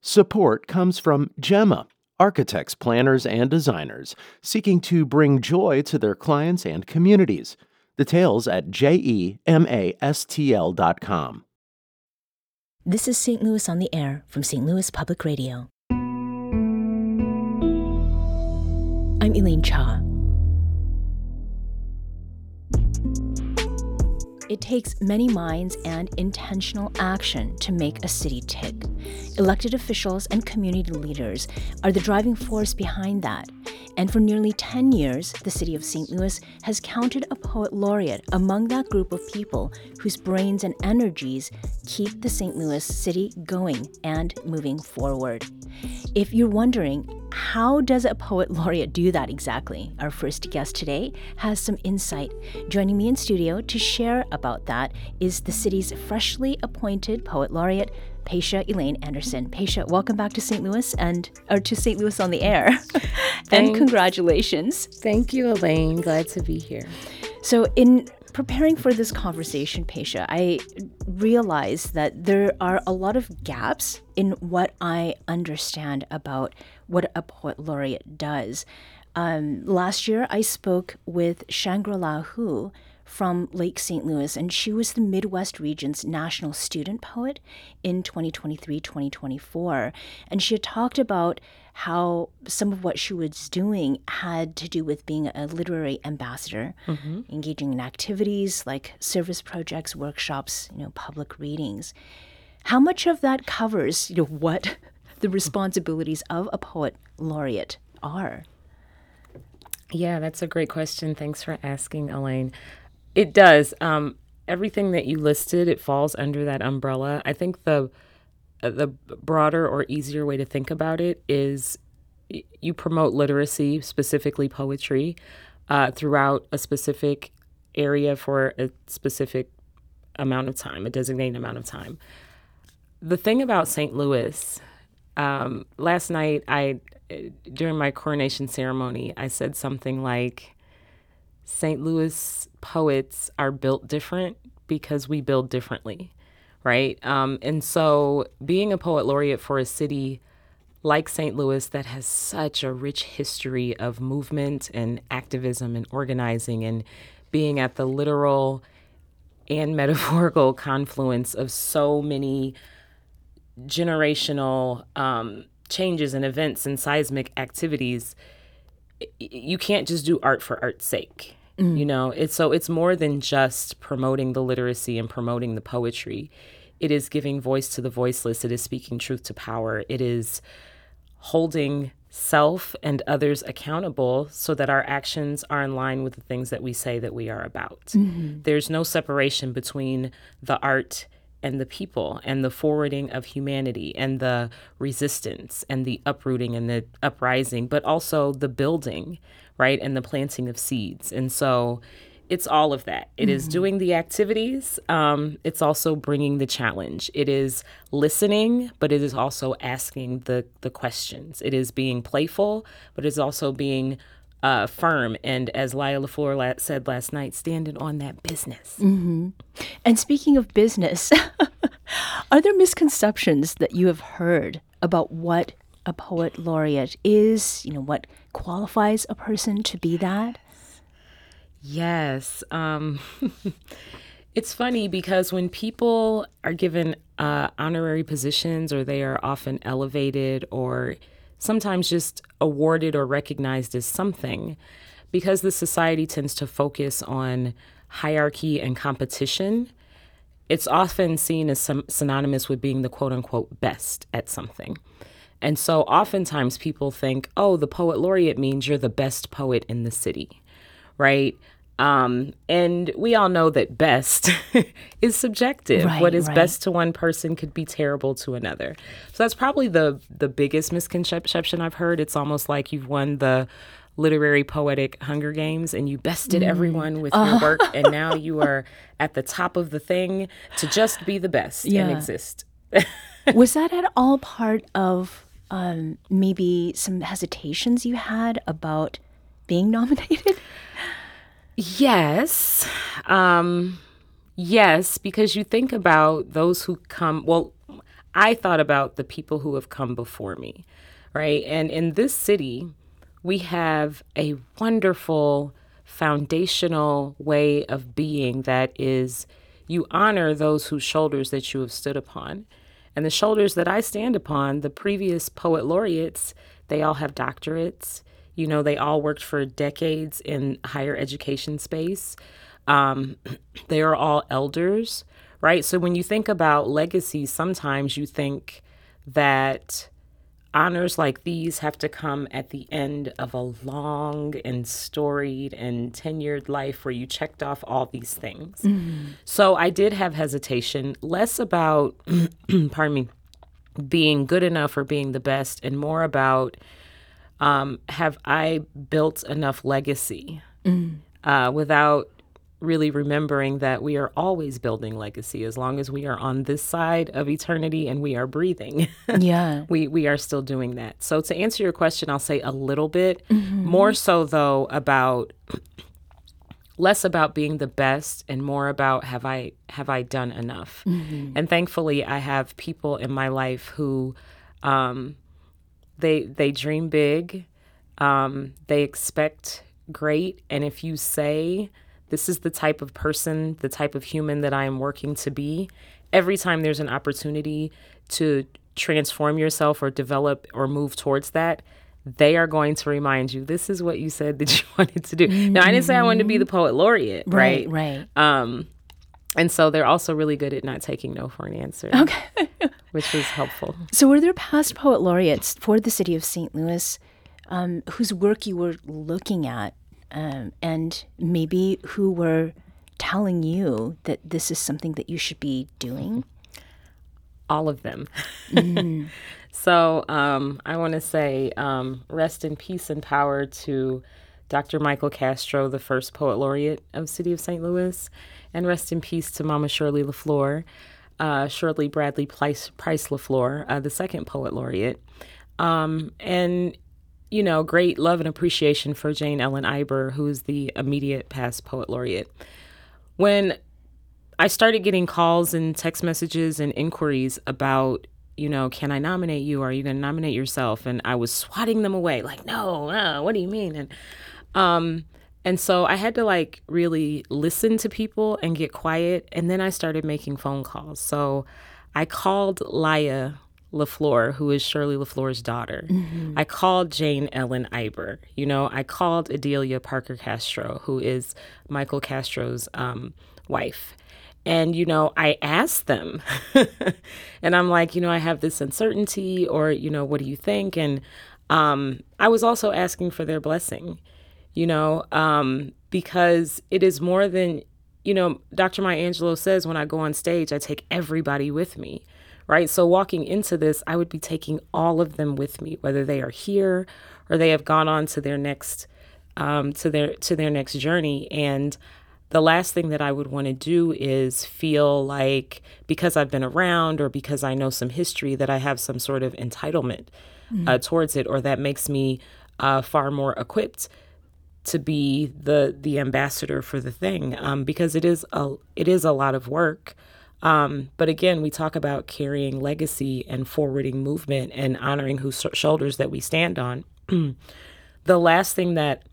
Support comes from Gemma, architects, planners, and designers seeking to bring joy to their clients and communities. Details at gemastl.com. This is St. Louis on the Air from St. Louis Public Radio. I'm Elaine Cha. It takes many minds and intentional action to make a city tick. Elected officials and community leaders are the driving force behind that. And for nearly 10 years, the city of St. Louis has counted a poet laureate among that group of people whose brains and energies keep the St. Louis city going and moving forward. If you're wondering, how does a poet laureate do that exactly? Our first guest today has some insight. Joining me in studio to share about that is the city's freshly appointed poet laureate, Paisha Elaine Anderson. Paisha, welcome back to St. Louis to St. Louis on the Air. And congratulations. Thank you, Elaine. Glad to be here. So in preparing for this conversation, Paisha, I realized that there are a lot of gaps in what I understand about what a poet laureate does. Last year, I spoke with Shangri-La Hu from Lake St. Louis, and she was the Midwest Region's National Student Poet in 2023-2024. And she had talked about how some of what she was doing had to do with being a literary ambassador, engaging in activities like service projects, workshops, public readings. How much of that covers, what the responsibilities of a poet laureate are? Yeah, that's a great question. Thanks for asking, Elaine. It does. Everything that you listed, it falls under that umbrella. I think the broader or easier way to think about it is you promote literacy, specifically poetry, throughout a specific area for a specific amount of time, a designated amount of time. The thing about St. Louis, last night, during my coronation ceremony, I said something like, St. Louis poets are built different because we build differently, right? And so being a poet laureate for a city like St. Louis that has such a rich history of movement and activism and organizing and being at the literal and metaphorical confluence of so many generational changes and events and seismic activities, you can't just do art for art's sake. It's more than just promoting the literacy and promoting the poetry. It is giving voice to the voiceless. It is speaking truth to power. It is holding self and others accountable so that our actions are in line with the things that we say that we are about. There's no separation between the art and the people and the forwarding of humanity and the resistance and the uprooting and the uprising, but also the building, right, and the planting of seeds. And so it's all of that. It is doing the activities. It's also bringing the challenge. It is listening, but it is also asking the questions. It is being playful, but it's also being firm. And as Lila LaFleur said last night, standing on that business. And speaking of business, are there misconceptions that you have heard about what a poet laureate is? What qualifies a person to be that? Yes. It's funny because when people are given honorary positions, or they are often elevated or sometimes just awarded or recognized as something, because the society tends to focus on hierarchy and competition, it's often seen as synonymous with being the quote unquote best at something. And so oftentimes people think, oh, the poet laureate means you're the best poet in the city, right? And we all know that best is subjective. Right, what is right. best to one person could be terrible to another. So that's probably the biggest misconception I've heard. It's almost like you've won the literary poetic Hunger Games and you bested everyone with your work, and now you are at the top of the thing to just be the best and exist. Was that at all part of maybe some hesitations you had about being nominated? Yes. Yes, because you think about those who come, well, I thought about the people who have come before me, right? And in this city, we have a wonderful foundational way of being that is you honor those whose shoulders that you have stood upon. And the shoulders that I stand upon, the previous poet laureates, they all have doctorates. You know, they all worked for decades in higher education space. They are all elders, right? So when you think about legacy, sometimes you think that honors like these have to come at the end of a long and storied and tenured life where you checked off all these things. Mm-hmm. So I did have hesitation, less about, pardon me, being good enough or being the best, and more about have I built enough legacy without really remembering that we are always building legacy as long as we are on this side of eternity and we are breathing. Yeah. We are still doing that. So to answer your question, I'll say a little bit more so though about less about being the best and more about have I done enough? And thankfully I have people in my life who they dream big, they expect great, and if you say this is the type of person, the type of human that I am working to be, every time there's an opportunity to transform yourself or develop or move towards that, they are going to remind you, this is what you said that you wanted to do. Now, I didn't say I wanted to be the poet laureate, right? Right. And so they're also really good at not taking no for an answer, which was helpful. So were there past poet laureates for the city of St. Louis whose work you were looking at and maybe who were telling you that this is something that you should be doing? All of them. So I want to say rest in peace and power to Dr. Michael Castro, the first poet laureate of the city of St. Louis, and rest in peace to Mama Shirley LaFleur, Shirley Bradley Price LaFleur, the second poet laureate. And you know, great love and appreciation for Jane Ellen Iber, who's the immediate past poet laureate. When I started getting calls and text messages and inquiries about, you know, can I nominate you? Are you going to nominate yourself? And I was swatting them away, like, no, what do you mean? And so I had to like really listen to people and get quiet. And then I started making phone calls. So I called Laya LaFleur, who is Shirley LaFleur's daughter. I called Jane Ellen Iber. You know, I called Adelia Parker Castro, who is Michael Castro's wife. And, you know, I asked them and I'm like, you know, I have this uncertainty or, you know, what do you think? And I was also asking for their blessing, you know, because it is more than, you know, Dr. Maya Angelou says when I go on stage, I take everybody with me. Right. So walking into this, I would be taking all of them with me, whether they are here or they have gone on to their next to their next journey. And the last thing that I would want to do is feel like because I've been around or because I know some history that I have some sort of entitlement towards it, or that makes me far more equipped to be the ambassador for the thing, because it is a lot of work. But again, we talk about carrying legacy and forwarding movement and honoring whose shoulders that we stand on. The last thing that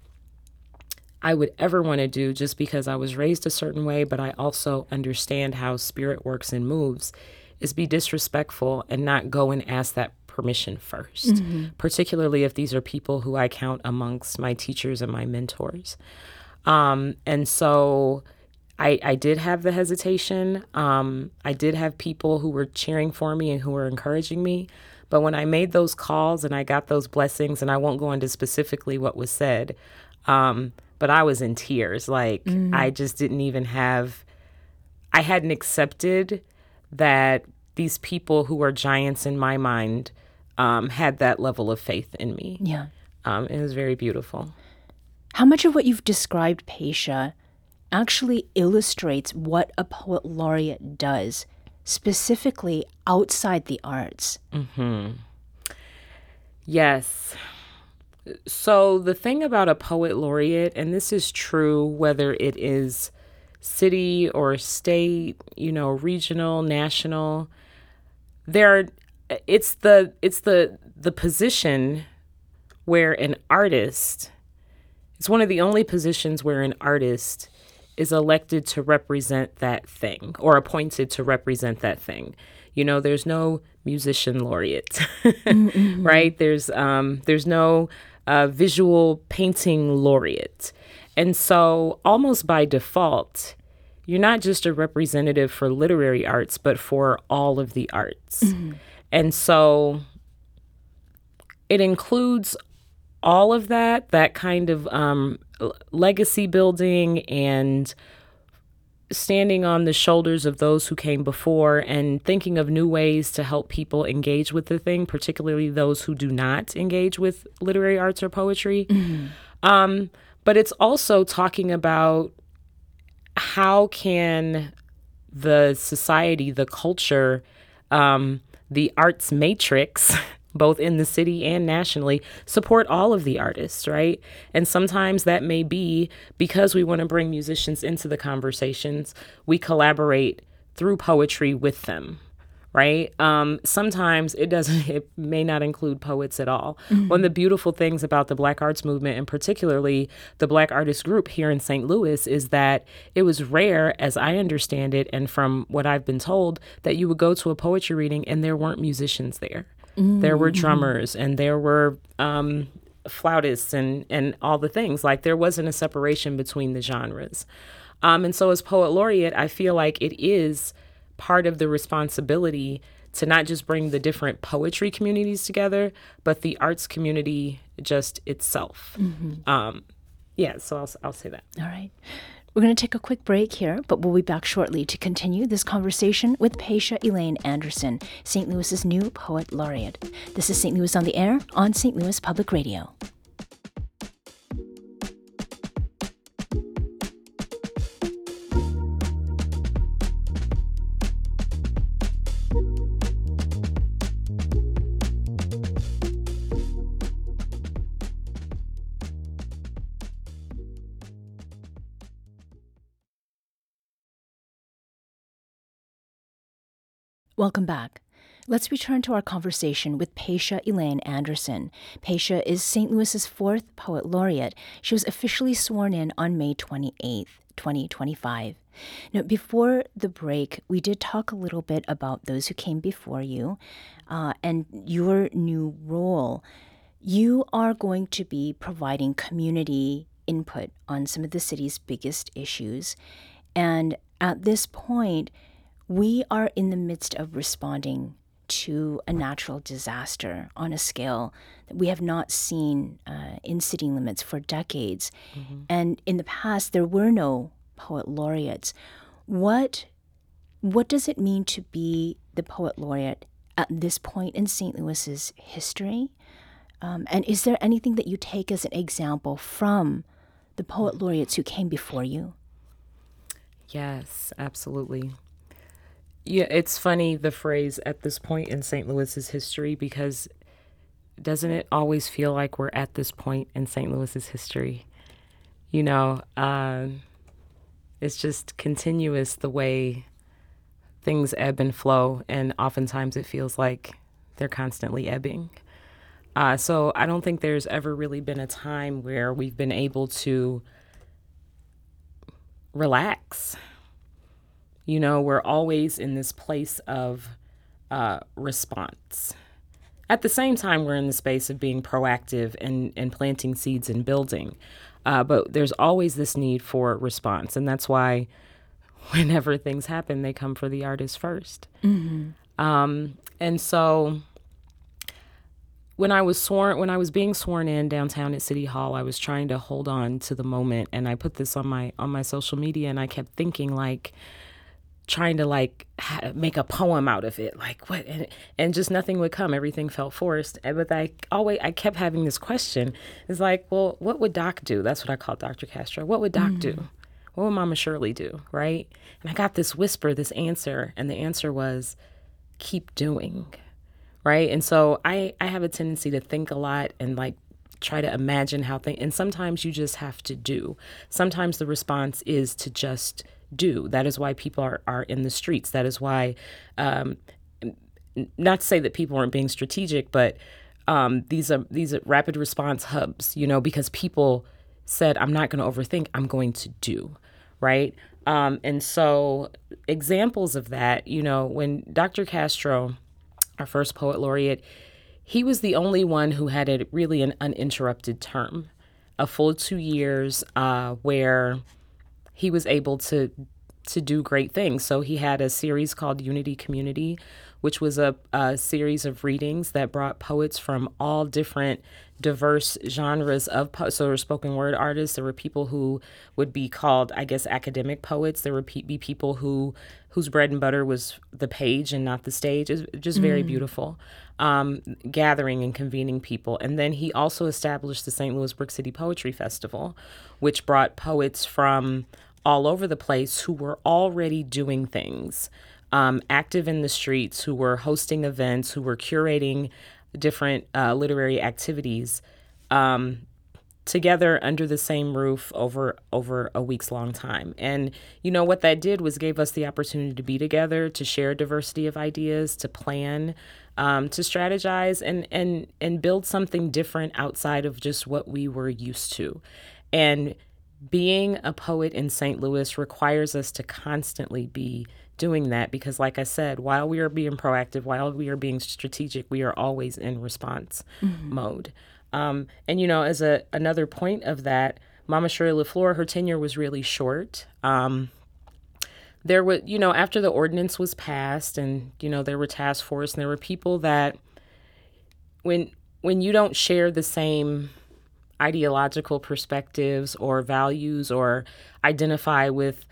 I would ever want to do, just because I was raised a certain way, but I also understand how spirit works and moves, is be disrespectful and not go and ask that permission first, particularly if these are people who I count amongst my teachers and my mentors. And so I did have the hesitation. I did have people who were cheering for me and who were encouraging me. But when I made those calls and I got those blessings, and I won't go into specifically what was said, but I was in tears. Like, I just didn't even I hadn't accepted that these people who are giants in my mind had that level of faith in me. Yeah. It was very beautiful. How much of what you've described, Paisha, actually illustrates what a poet laureate does, specifically outside the arts? Yes. So the thing about a poet laureate, and this is true whether it is city or state, you know, regional, national, there, it's the position where an artist, it's one of the only positions where an artist is elected to represent that thing or appointed to represent that thing. There's no musician laureate, right? There's no visual painting laureate. And so almost by default, you're not just a representative for literary arts, but for all of the arts. And so it includes all of that kind of legacy building and standing on the shoulders of those who came before and thinking of new ways to help people engage with the thing, particularly those who do not engage with literary arts or poetry. But it's also talking about how can the society, the culture, the arts matrix, both in the city and nationally, support all of the artists, right? And sometimes that may be because we want to bring musicians into the conversations, we collaborate through poetry with them, right? Sometimes it may not include poets at all. One of the beautiful things about the Black Arts Movement, and particularly the Black Artist Group here in St. Louis, is that it was rare, as I understand it, and from what I've been told, that you would go to a poetry reading and there weren't musicians there. There were drummers and there were flautists and all the things. Like, there wasn't a separation between the genres. And so as poet laureate, I feel like it is part of the responsibility to not just bring the different poetry communities together, but the arts community just itself. So I'll say that. All right. We're going to take a quick break here, but we'll be back shortly to continue this conversation with Paisha Elaine Anderson, St. Louis's new poet laureate. This is St. Louis on the Air on St. Louis Public Radio. Welcome back. Let's return to our conversation with Paisha Elaine Anderson. Paisha is St. Louis's 4th Poet Laureate. She was officially sworn in on May 28th, 2025. Now, before the break, we did talk a little bit about those who came before you and your new role. You are going to be providing community input on some of the city's biggest issues. And at this point, we are in the midst of responding to a natural disaster on a scale that we have not seen in city limits for decades. And in the past, there were no poet laureates. What does it mean to be the poet laureate at this point in St. Louis's history? And is there anything that you take as an example from the poet laureates who came before you? Yes, absolutely. Yeah, it's funny, the phrase "at this point in St. Louis's history," because doesn't it always feel like we're at this point in St. Louis's history? It's just continuous the way things ebb and flow, and oftentimes it feels like they're constantly ebbing. So I don't think there's ever really been a time where we've been able to relax. We're always in this place of response. At the same time, we're in the space of being proactive and planting seeds and building. But there's always this need for response. And that's why whenever things happen, they come for the artist first. And so when I was being sworn in downtown at City Hall, I was trying to hold on to the moment. And I put this on my social media, and I kept thinking, trying to make a poem out of it, what, and just nothing would come. Everything felt forced. But I kept having this question. It's well, what would Doc do? That's what I call Dr. Castro. What would Doc do? What would Mama Shirley do? Right? And I got this whisper, this answer, and the answer was, keep doing. Right? And so I have a tendency to think a lot and try to imagine how things, and sometimes you just have to do. Sometimes the response is to just do. That is why people are in the streets. That is why not to say that people weren't being strategic, but these are rapid response hubs, because people said, I'm not going to overthink, I'm going to do, right? And so examples of that, when Dr. Castro, our first poet laureate, he was the only one who had really an uninterrupted term, a full 2 years where he was able to do great things. So he had a series called Unity Community, which was a series of readings that brought poets from all different diverse genres of so there were spoken word artists. There were people who would be called, I guess, academic poets. There would be people whose bread and butter was the page and not the stage. It's just very beautiful, gathering and convening people. And then he also established the St. Louis Brick City Poetry Festival, which brought poets from all over the place who were already doing things, active in the streets, who were hosting events, who were curating different literary activities together under the same roof over a week's long time. And what that did was gave us the opportunity to be together, to share a diversity of ideas, to plan, to strategize, and build something different outside of just what we were used to. And being a poet in St. Louis requires us to constantly be doing that because, like I said, while we are being proactive, while we are being strategic, we are always in response mode. And, as another point of that, Mama Shirley LaFleur, her tenure was really short. There were, after the ordinance was passed and, there were task force and there were people that when you don't share the same ideological perspectives or values or identify with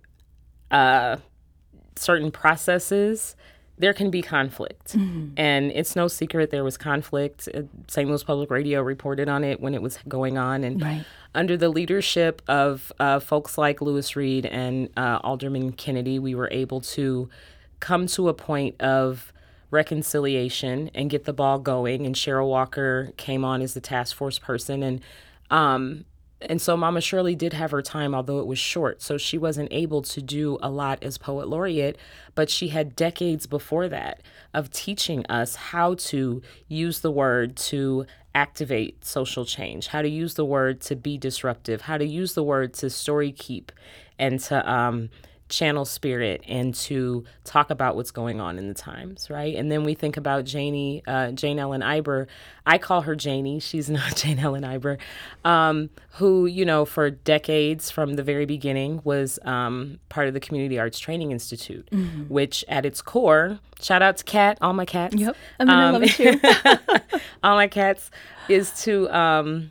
certain processes, there can be conflict. And it's no secret there was conflict. St. Louis Public Radio reported on it when it was going on. And under the leadership of folks like Lewis Reed and Alderman Kennedy, we were able to come to a point of reconciliation and get the ball going. And Cheryl Walker came on as the task force person. And so Mama Shirley did have her time, although it was short. So she wasn't able to do a lot as poet laureate, but she had decades before that of teaching us how to use the word to activate social change, how to use the word to be disruptive, how to use the word to story keep and to channel spirit and to talk about what's going on in the times, right? And then we think about Jane Ellen Eiber. I call her Janie. She's not Jane Ellen Eiber, who, for decades from the very beginning was part of the Community Arts Training Institute, which at its core, shout out to Kat, all my cats. Yep, I love it too. All my cats is to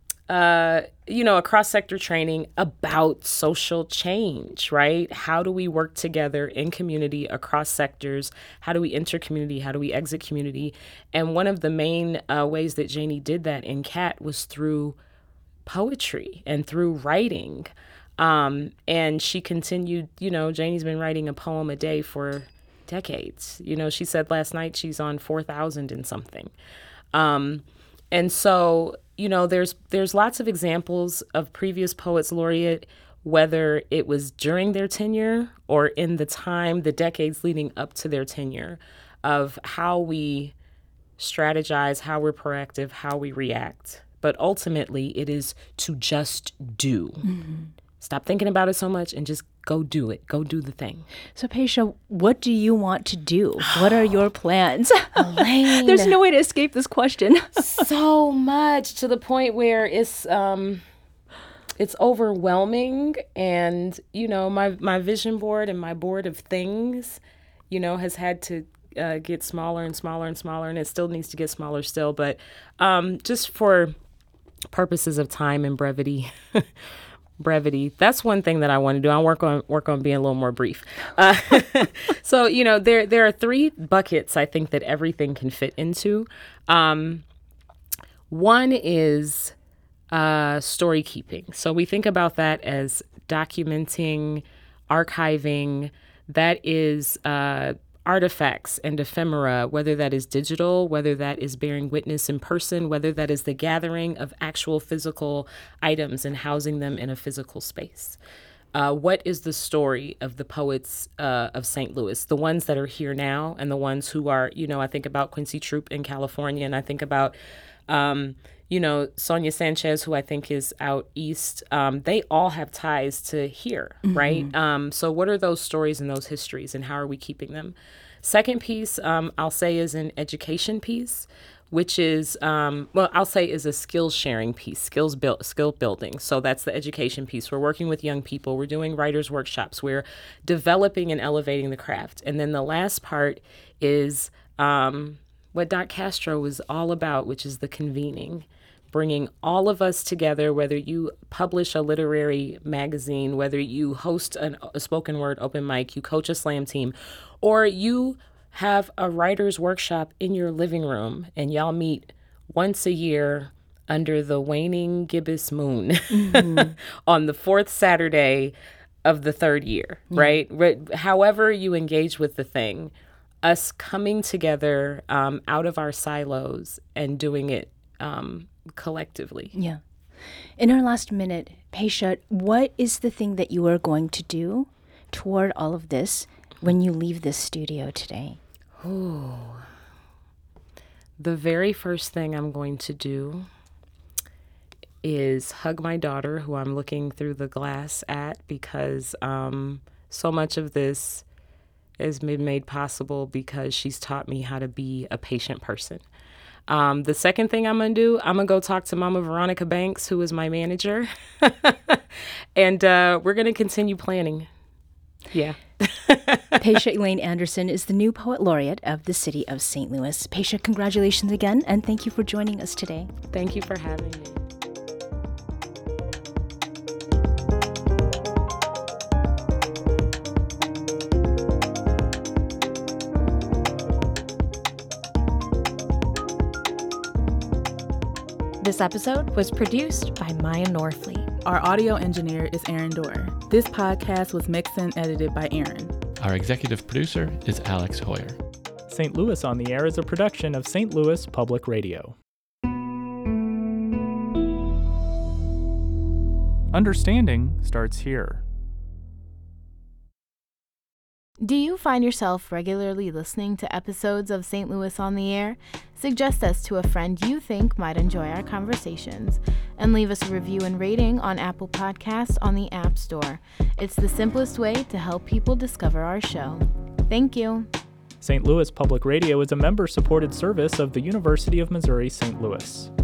a cross-sector training about social change, right? How do we work together in community across sectors? How do we enter community? How do we exit community? And one of the main ways that Janie did that in CAT was through poetry and through writing. And she continued, Janie's been writing a poem a day for decades. She said last night she's on 4,000 and something. And so, there's lots of examples of previous poets laureate, whether it was during their tenure or in the decades leading up to their tenure, of how we strategize, how we're proactive, how we react. But ultimately, it is to just do. Stop thinking about it so much and just go do it. Go do the thing. So, Paisha, what do you want to do? What are your plans? Elaine. There's no way to escape this question. So much, to the point where it's overwhelming. And, my vision board and my board of things, has had to get smaller and smaller and smaller. And it still needs to get smaller still. But just for purposes of time and brevity, that's one thing that I want to do. I'll work on being a little more brief. So, there are 3 buckets I think that everything can fit into. One is story keeping. So we think about that as documenting, archiving. That is artifacts and ephemera, whether that is digital, whether that is bearing witness in person, whether that is the gathering of actual physical items and housing them in a physical space. what is the story of the poets of St. Louis, the ones that are here now and the ones who are, I think about Quincy Troop in California, and I think about, Sonia Sanchez, who I think is out east. They all have ties to here, right? So what are those stories and those histories, and how are we keeping them? Second piece, I'll say, is an education piece, which is, I'll say is a skills sharing piece, skill building. So that's the education piece. We're working with young people. We're doing writers' workshops. We're developing and elevating the craft. And then the last part is what Doc Castro was all about, which is the convening, bringing all of us together, whether you publish a literary magazine, whether you host a spoken word open mic, you coach a slam team, or you have a writer's workshop in your living room and y'all meet once a year under the waning gibbous moon on the fourth Saturday of the third year, right? However you engage with the thing, us coming together out of our silos and doing it collectively. Yeah. In our last minute, Paisha, what is the thing that you are going to do toward all of this when you leave this studio today? The very first thing I'm going to do is hug my daughter, who I'm looking through the glass at, because so much of this has been made possible because she's taught me how to be a patient person. The second thing I'm going to do, I'm going to go talk to Mama Veronica Banks, who is my manager, and we're going to continue planning. Yeah. Paisha Elaine Anderson is the new Poet Laureate of the City of St. Louis. Paisha, congratulations again, and thank you for joining us today. Thank you for having me. This episode was produced by Maya Norfleet. Our audio engineer is Aaron Dorr. This podcast was mixed and edited by Aaron. Our executive producer is Alex Hoyer. St. Louis on the Air is a production of St. Louis Public Radio. Understanding starts here. Do you find yourself regularly listening to episodes of St. Louis on the Air? Suggest us to a friend you think might enjoy our conversations, and leave us a review and rating on Apple Podcasts on the App Store. It's the simplest way to help people discover our show. Thank you. St. Louis Public Radio is a member-supported service of the University of Missouri St. Louis.